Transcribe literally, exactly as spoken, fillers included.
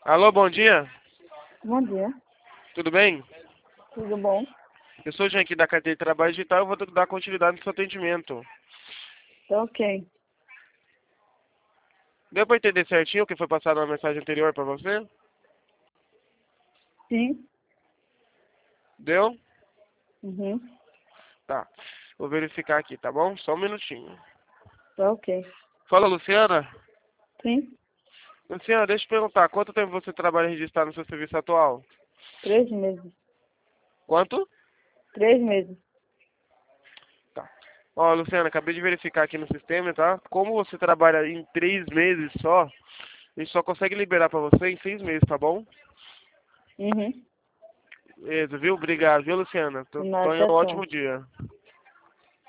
Alô, bom dia. Bom dia, Tudo bem? tudo bom? Eu sou o Jean aqui da cadeia de trabalho digital e vou dar continuidade no seu atendimento. Tá ok. Deu para entender certinho o que foi passado na mensagem anterior para você? Sim. Deu? Uhum. Tá. Vou verificar aqui, tá bom? Só um minutinho. Tá ok. Fala, Luciana. Sim. Luciana, deixa eu te perguntar. Quanto tempo você trabalha registrado no seu serviço atual? Três meses. Quanto? Três meses. Tá. Ó, Luciana, acabei de verificar aqui no sistema, tá? Como você trabalha em três meses só, a gente só consegue liberar para você em seis meses, tá bom? Uhum. Beleza, viu? Obrigado, viu, Luciana? De Tô- nada, Tenha um tchau, ótimo tchau. dia.